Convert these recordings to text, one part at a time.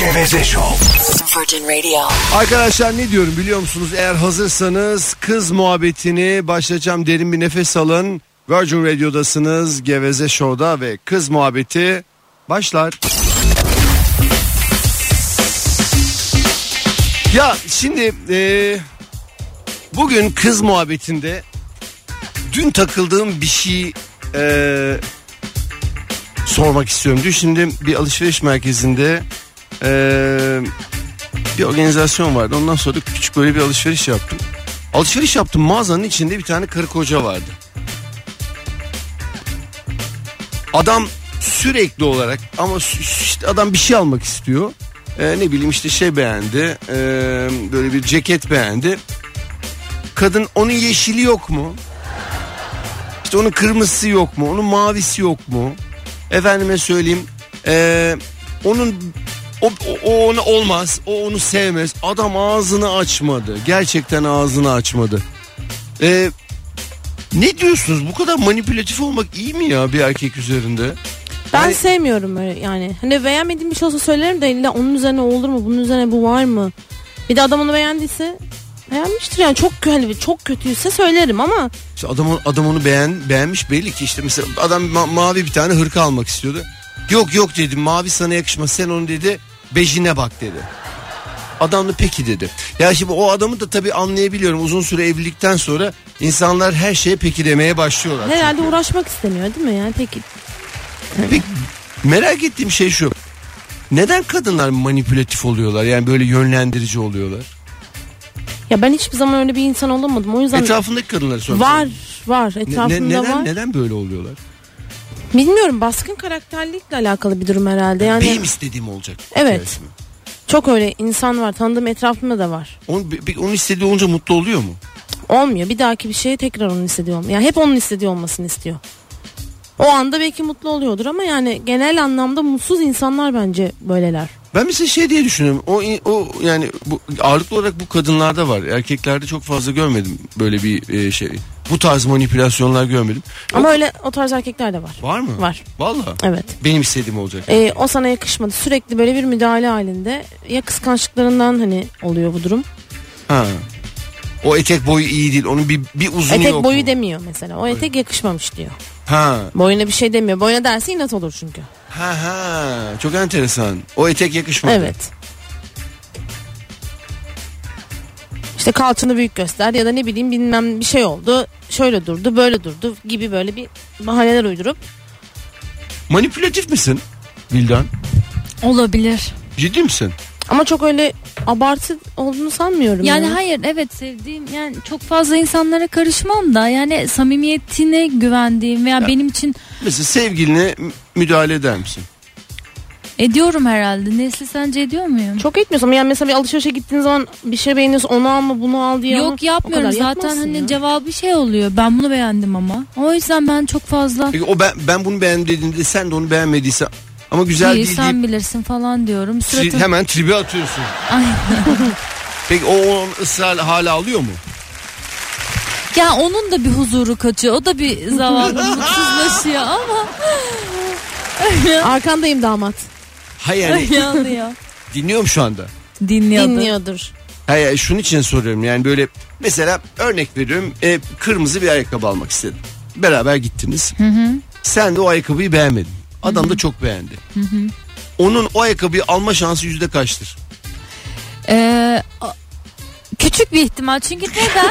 Geveze Show. Virgin Radio. Arkadaşlar ne diyorum biliyor musunuz? Eğer hazırsanız kız muhabbetini başlayacağım. Derin bir nefes alın. Virgin Radio'dasınız. Geveze Show'da ve kız muhabbeti başlar. Ya şimdi bugün kız muhabbetinde dün takıldığım bir şey sormak istiyorum. Dün şimdi bir alışveriş merkezinde bir organizasyon vardı. Ondan sonra küçük böyle bir alışveriş yaptım. Alışveriş yaptım, mağazanın içinde bir tane karı koca vardı. Adam sürekli olarak ama işte adam bir şey almak istiyor. Ne bileyim işte şey beğendi, böyle bir ceket beğendi. Kadın onun yeşili yok mu? İşte onun kırmızısı yok mu? Onun mavisi yok mu? Efendime söyleyeyim, onun o ona olmaz, o onu sevmez. Adam ağzını açmadı, gerçekten ağzını açmadı. Ne diyorsunuz? Bu kadar manipülatif olmak iyi mi ya bir erkek üzerinde? Ben sevmiyorum öyle yani. Hani beğenmediğim bir şey olsa söylerim de illa onun üzerine olur mu? Bunun üzerine bu var mı? Bir de adam onu beğendiyse beğenmiştir yani. Çok kötüyse söylerim ama. İşte adam onu beğenmiş belli ki. İşte mesela adam mavi bir tane hırka almak istiyordu. Yok dedim, mavi sana yakışmaz, sen onu dedi bejine bak dedi. Adam da peki dedi. Ya şimdi o adamı da tabii anlayabiliyorum. Uzun süre evlilikten sonra insanlar her şeye peki demeye başlıyorlar. Herhalde çünkü uğraşmak istemiyor değil mi yani peki. Peki, merak ettiğim şey şu. Neden kadınlar manipülatif oluyorlar? Yani böyle yönlendirici oluyorlar? Ya ben hiçbir zaman öyle bir insan olamadım. O yüzden etrafındaki kadınları soruyorum. Var etrafımda var. Neden böyle oluyorlar? Bilmiyorum, baskın karakterlikle alakalı bir durum herhalde. Yani benim istediğim olacak. Evet. Çok öyle insan var, tanıdığım etrafımda da var. Onun istediği olunca mutlu oluyor mu? Olmuyor. Bir dahaki bir şeye tekrar onun istediği olmuyor. Yani hep onun istediği olmasını istiyor. O anda belki mutlu oluyordur ama yani genel anlamda mutsuz insanlar bence böyleler. Ben mesela şey diye düşünüyorum. O yani bu ağırlıklı olarak bu kadınlarda var. Erkeklerde çok fazla görmedim böyle bir şey. Bu tarz manipülasyonlar görmedim. Ama öyle o tarz erkekler de var. Var mı? Var. Vallahi. Evet. Benim istediğim olacak. O sana yakışmadı. Sürekli böyle bir müdahale halinde. Ya kıskançlıklarından hani oluyor bu durum. Ha. O etek boyu iyi değil. Onun bir uzunu etek yok mu? Etek boyu demiyor mesela. O etek yakışmamış diyor. Ha. Boyuna bir şey demiyor. Boyuna derse inat olur çünkü. Ha. Çok enteresan. O etek yakışmadı. Evet. İşte kalçanı büyük göster ya da ne bileyim bilmem bir şey oldu. Şöyle durdu, böyle durdu gibi böyle bir bahaneler uydurup. Manipülatif misin Vildan? Olabilir. Ciddi misin? Ama çok öyle abartı olduğunu sanmıyorum. Yani hayır, evet, sevdiğim yani çok fazla insanlara karışmam da yani samimiyetine güvendiğim veya benim için. Mesela sevgiline müdahale eder misin? Ediyorum herhalde. Nesli sence ediyor muyum? Çok etmiyorsun ama yani mesela bir alışverişe gittiğin zaman bir şey beğeniyorsun, onu alma bunu al diye. Yok, yapmıyorum zaten hani ya. Cevabı şey oluyor, ben bunu beğendim ama. O yüzden ben çok fazla. Peki o ben bunu beğendim dediğinde sen de onu beğenmediysen ama güzel değil sen deyip bilirsin falan diyorum. Hemen tribe atıyorsun. Aynen. Peki o ısrar hala alıyor mu? Ya onun da bir huzuru kaçıyor. O da bir zavallı mutsuzlaşıyor ama. Arkandayım damat. Hayır yani. Dinliyorum şu anda. Dinliyordur. Hayır, şunun için soruyorum yani böyle mesela örnek veriyorum, kırmızı bir ayakkabı almak istedim. Beraber gittiniz. Hı. Sen de o ayakkabıyı beğenmedin. Adam da çok beğendi. Hı. Onun o ayakkabıyı alma şansı yüzde kaçtır? Küçük bir ihtimal çünkü neden?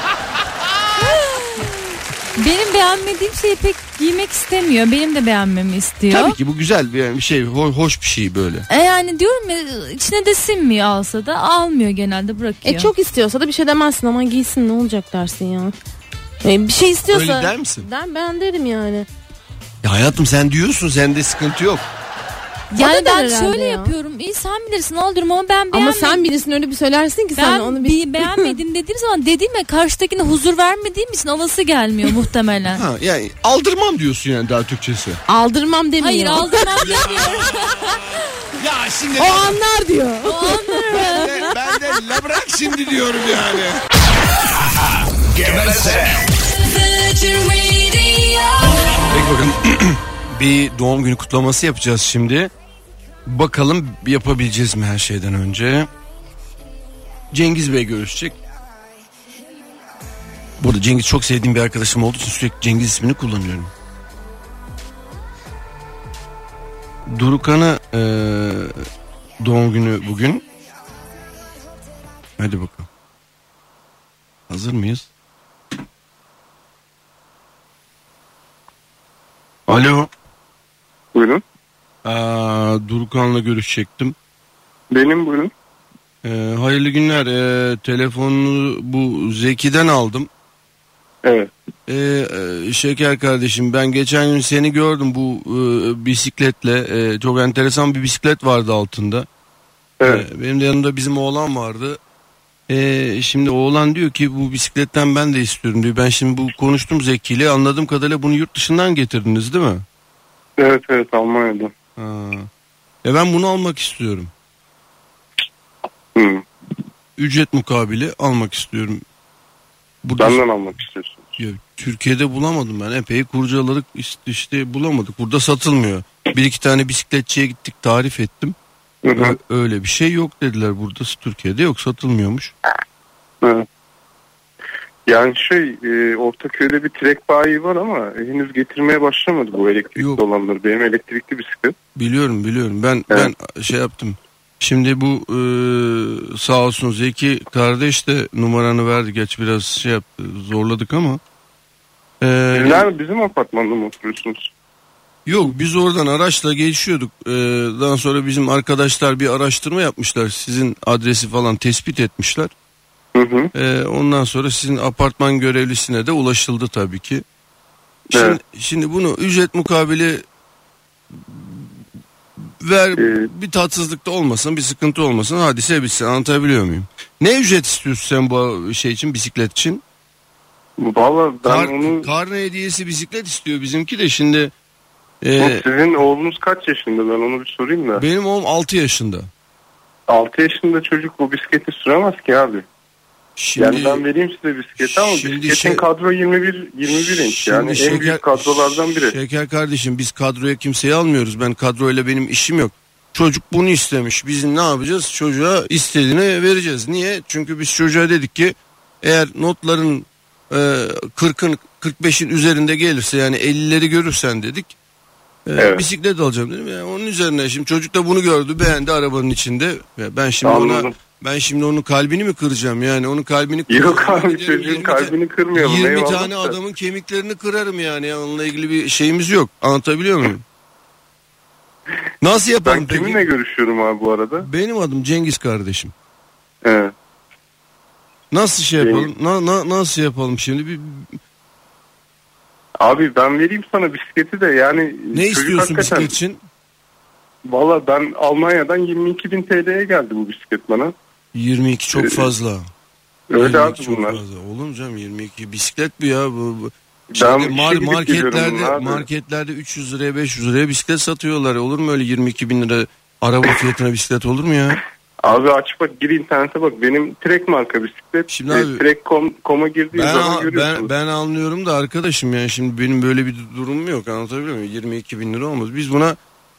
Benim beğenmediğim şeyi pek giymek istemiyor. Benim de beğenmemi istiyor. Tabii ki bu güzel bir şey, hoş bir şey böyle. Yani diyorum ya, içine de sinmiyor, alsa da almıyor, genelde bırakıyor. Çok istiyorsa da bir şey demezsin, ama giysin ne olacak dersin ya. Bir şey istiyorsa. Öyle der misin? Ben derim yani. Ya hayatım sen diyorsun, sende sıkıntı yok. Yani ben şöyle yapıyorum. İyi sen bilirsin alıyorum ama ben beğenmedim. Ama sen bilirsin, öyle bir söylersin ki sen onu beğenmedim dediğim zaman dediğime karşıdakine huzur vermediğim için havası gelmiyor muhtemelen. Ha, yani aldırmam diyorsun yani, daha Türkçesi. Aldırmam demiyor. Hayır, aldırmam demiyor. Ya şimdi o anlar diyor. O anlar. Ben de la bırak şimdi diyorum yani. Geveze. Peki bakın bir doğum günü kutlaması yapacağız şimdi. Bakalım yapabileceğiz mi her şeyden önce. Cengiz Bey görüşecek. Burada Cengiz çok sevdiğim bir arkadaşım olduğu için sürekli Cengiz ismini kullanıyorum. Durukan'a doğum günü bugün. Hadi bakalım. Hazır mıyız? Alo. Buyurun. Durukan'la görüşecektim. Benim buyurun. Hayırlı günler. Telefonunu bu Zeki'den aldım. Evet. Şeker kardeşim, ben geçen gün seni gördüm bu bisikletle. Çok enteresan bir bisiklet vardı altında. Evet. Benim de yanımda bizim oğlan vardı. Şimdi oğlan diyor ki bu bisikletten ben de istiyorum diyor. Ben şimdi bu konuştum Zeki'yle, anladığım kadarıyla bunu yurt dışından getirdiniz değil mi? Evet Almanya'da. Ben bunu almak istiyorum. Ücret mukabili almak istiyorum. Benden almak istiyorsunuz. Ya, Türkiye'de bulamadım ben. Epey kurcaladık işte bulamadık. Burada satılmıyor. Bir iki tane bisikletçiye gittik, tarif ettim. Öyle bir şey yok dediler. Burada Türkiye'de yok, satılmıyormuş. Evet. Yani Ortaköy'de bir trek bayi var ama henüz getirmeye başlamadı bu elektrikli olanları. Benim elektrikli bisiklet. Biliyorum. Ben şey yaptım. Şimdi bu sağ olsun Zeki kardeş de numaranı verdi. Geç biraz şey yaptı, zorladık ama. Nerede, bizim apartmanda mı oturuyorsunuz? Yok, biz oradan araçla geçiyorduk. Daha sonra bizim arkadaşlar bir araştırma yapmışlar. Sizin adresi falan tespit etmişler. Ondan sonra sizin apartman görevlisine de ulaşıldı tabii ki. Şimdi bunu ücret mukabili ver, bir tatsızlık da olmasın, bir sıkıntı olmasın, hadise bitsin, anlatabiliyor muyum? Ne ücret istiyorsun sen bu şey için, bisiklet için? Vallahi ben karne hediyesi bisiklet istiyor bizimki de şimdi. Sizin oğlunuz kaç yaşında, ben onu bir sorayım da. Benim oğlum 6 yaşında. 6 yaşında çocuk bu bisikleti süremez ki abi. Yani ben vereyim size bisikleti ama bisikletin kadro 21 inç, yani en büyük kadrolardan biri. Şeker kardeşim, biz kadroya kimseyi almıyoruz. Ben kadroyla benim işim yok. Çocuk bunu istemiş. Biz ne yapacağız? Çocuğa istediğini vereceğiz. Niye? Çünkü biz çocuğa dedik ki eğer notların 40'ın 45'in üzerinde gelirse, yani 50'leri görürsen dedik. Bisiklet alacağım dedim. Yani onun üzerine şimdi çocuk da bunu gördü, beğendi arabanın içinde. Ben şimdi onun kalbini mi kıracağım, yani onun kalbini kıracağım. Yok abi, çocuğun kalbini kırmayalım. 20 tane adamın kemiklerini kırarım yani onunla ilgili bir şeyimiz yok. Anlatabiliyor muyum? Nasıl yapalım peki? Ben kiminle görüşüyorum abi bu arada? Benim adım Cengiz kardeşim. Evet. Nasıl şey yapalım? Nasıl yapalım şimdi? Abi ben vereyim sana bisikleti de, yani. Ne istiyorsun bisiklet için? Valla ben Almanya'dan 22.000 TL'ye geldi bu bisiklet bana. 22 çok fazla. Öyle abi bunlar. Olur mu canım, 22 bisiklet bu ya. Marketlerde 300 liraya 500 liraya bisiklet satıyorlar. Olur mu öyle 22.000 lira araba fiyatına bisiklet, olur mu ya? Abi aç bak, gir internete bak, benim Trek marka bisiklet. Şimdi abi, Trek.com'a girdiğim zaman görüyorsunuz. Ben anlıyorum da arkadaşım, yani şimdi benim böyle bir durumum yok, anlatabiliyor muyum? 22.000 lira olmaz. Biz buna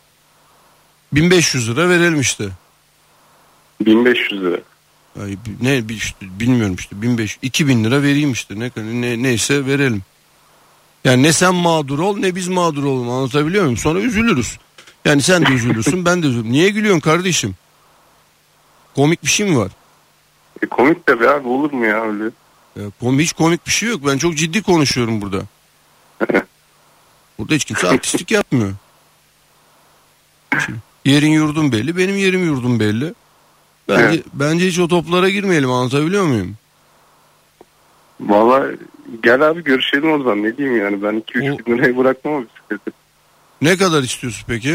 1500 lira verelim işte. 1500 lira. Ay, bilmiyorum işte 2000 lira vereyim işte, neyse verelim. Yani ne sen mağdur ol ne biz mağdur olalım, anlatabiliyor muyum? Sonra üzülürüz. Yani sen de üzülürsün ben de üzülürüm. Niye gülüyorsun kardeşim? Komik bir şey mi var? Komik tabii abi, olur mu ya öyle? Hiç komik bir şey yok. Ben çok ciddi konuşuyorum burada. Burada hiç kimse artistik yapmıyor. Şimdi, yerin yurdun belli, benim yerim yurdum belli. Bence hiç o toplara girmeyelim, anlatabiliyor muyum? Vallahi gel abi görüşelim o zaman, ne diyeyim yani, ben 2-3 bin lirayı bırakmam o bisikleti. Ne kadar istiyorsun peki?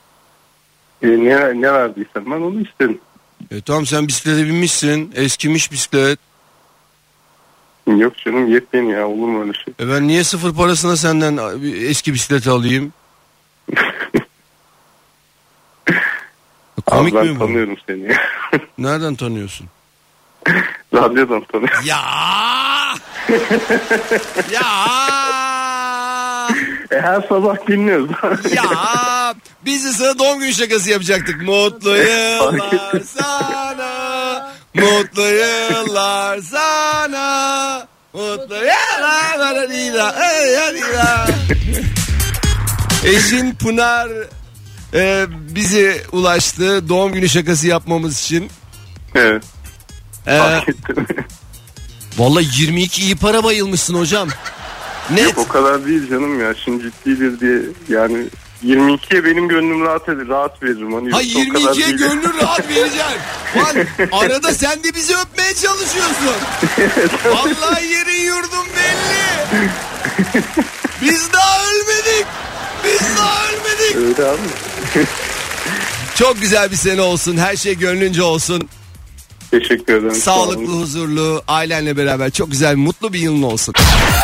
Ne verdiysen ben onu isterim. Tamam, sen bisiklete binmişsin, eskimiş bisiklet. Yok canım, yepyeni ya, olur mu öyle şey? Ben niye sıfır parasına senden eski bisikleti alayım? Komik abi mi bu? Ben tanıyorum seni. Nereden tanıyorsun? Radyodan tanıyorum. Ya! Ya! Her sabah dinliyoruz. Ya! Biz sana doğum günü şakası yapacaktık. Mutlu yıllar sana. Mutlu yıllar sana. Mutlu yıllar. Eşin Pınar bize ulaştı doğum günü şakası yapmamız için. Evet. Fark ettim. Vallahi 22 iyi para bayılmışsın hocam. Net. Yok, o kadar değil canım ya. Şimdi ciddidir diye yani 22'ye benim gönlüm rahat veririm. Hani ha 22'ye gönlün rahat vereceksin. Lan arada sen de bizi öpmeye çalışıyorsun. Vallahi yerin yurdun belli. Biz daha ölmedik. Öyle abi. Çok güzel bir sene olsun. Her şey gönlünce olsun. Teşekkür ederim. Sağlıklı, huzurlu, ailenle beraber çok güzel, mutlu bir yılın olsun.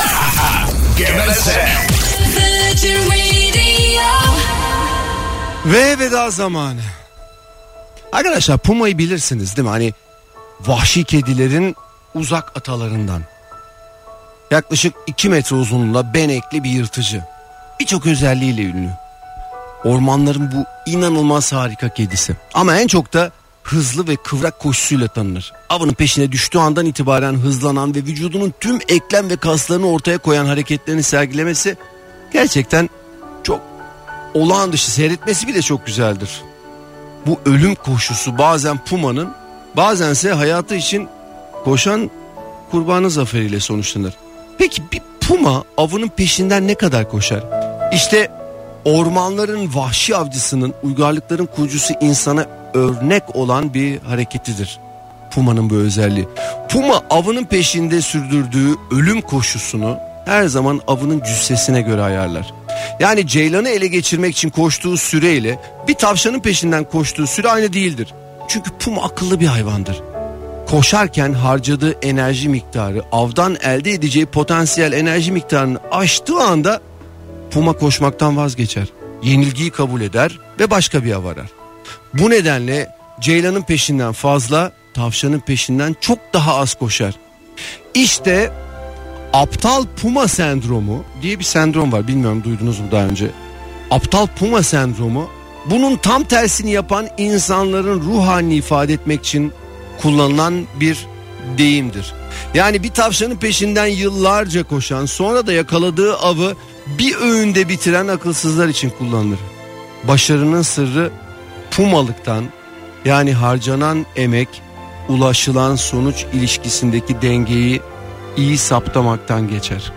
Ve veda zamanı. Arkadaşlar Puma'yı bilirsiniz değil mi? Hani vahşi kedilerin uzak atalarından. Yaklaşık 2 metre uzunluğunda benekli bir yırtıcı. Birçok özelliğiyle ünlü. Ormanların bu inanılmaz harika kedisi. Ama en çok da hızlı ve kıvrak koşusuyla tanınır. Avının peşine düştüğü andan itibaren hızlanan ve vücudunun tüm eklem ve kaslarını ortaya koyan hareketlerini sergilemesi gerçekten çok olağan dışı, seyretmesi bile çok güzeldir. Bu ölüm koşusu bazen Puma'nın, bazense hayatı için koşan kurbanı zaferiyle sonuçlanır. Peki bir Puma avının peşinden ne kadar koşar? İşte ormanların vahşi avcısının, uygarlıkların kurucusu insana örnek olan bir hareketidir Puma'nın bu özelliği. Puma avının peşinde sürdürdüğü ölüm koşusunu her zaman avının cüssesine göre ayarlar. Yani ceylanı ele geçirmek için koştuğu süreyle bir tavşanın peşinden koştuğu süre aynı değildir. Çünkü Puma akıllı bir hayvandır. Koşarken harcadığı enerji miktarı avdan elde edeceği potansiyel enerji miktarını aştığı anda Puma koşmaktan vazgeçer. Yenilgiyi kabul eder ve başka bir av arar. Bu nedenle ceylanın peşinden fazla, tavşanın peşinden çok daha az koşar. İşte aptal Puma sendromu diye bir sendrom var. Bilmiyorum, duydunuz mu daha önce? Aptal Puma sendromu, bunun tam tersini yapan insanların ruh halini ifade etmek için kullanılan bir deyimdir. Yani bir tavşanın peşinden yıllarca koşan, sonra da yakaladığı avı bir öğünde bitiren akılsızlar için kullanılır. Başarının sırrı pumalıktan, yani harcanan emek, ulaşılan sonuç ilişkisindeki dengeyi iyi saptamaktan geçer.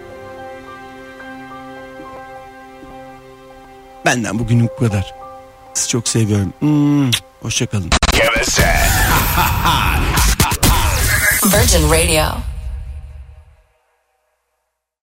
Benden bugünlük bu kadar. Sizi çok seviyorum. Hoşça kalın. Virgin Radio.